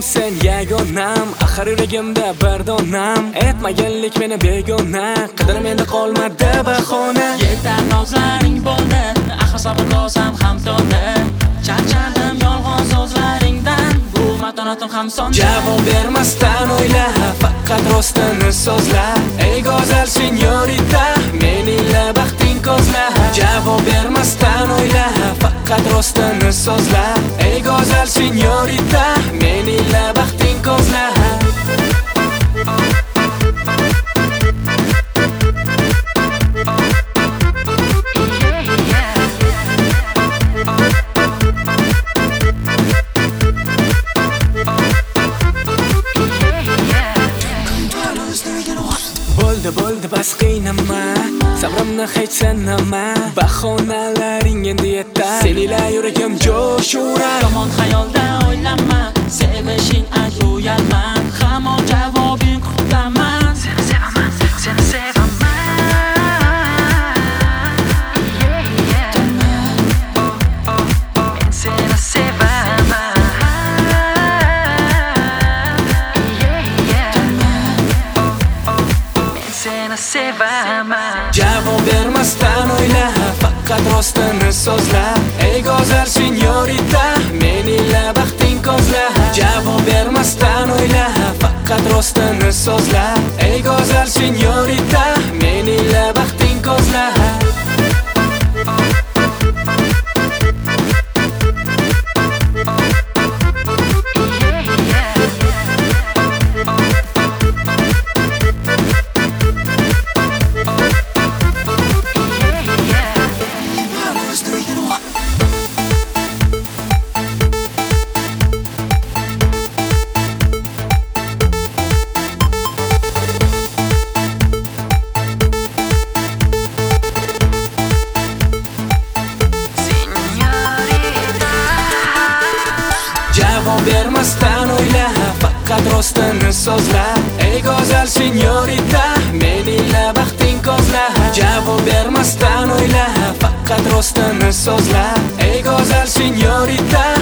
sen yagonam, axir yuragimda bir donam. Aytmaganlik meni begona, qidirib meni qolmadi bahona. Yetar nozlaring bo'ldi, axir sabr qilsam ham to'g'ri. Charchadim yolg'on so'zlaringdan, bu matonatim ham son. Javob bermasdan o'yla, faqat rostini so'zla. Ey go'zal senyorita, meningla baxting ko'zla. Javob bermasdan o'yla, faqat rostini so'zla. Ey go'zal senyorita, meningla baxting ko'zla. Bo'ldi bas qiynama, sabrimni hech sanama. Bahonalaring endi yetar, senila yuragim jo'sh urar. Yomon xayolda o'ylama, sevishing ayt uyalman. Hamon javobing kutaman. Seni sevaman, seni sevaman. Men seni sevaman. Seni sevaman. Javob bermasdan o'yla, faqat rostini so'zla. Ey go'zal senyorita, meningla baxting ko'zla. Javob bermasdan o'yla, faqat rostini so'zla. Ey go'zal senyorita, meningla baxting ko'zla. Javob bermasdan o'yla, faqat rostini so'zla. Ey go'zal senyorita, meningla baxting ko'zla. Javob bermasdan o'yla, faqat rostini so'zla. Ey go'zal senyorita,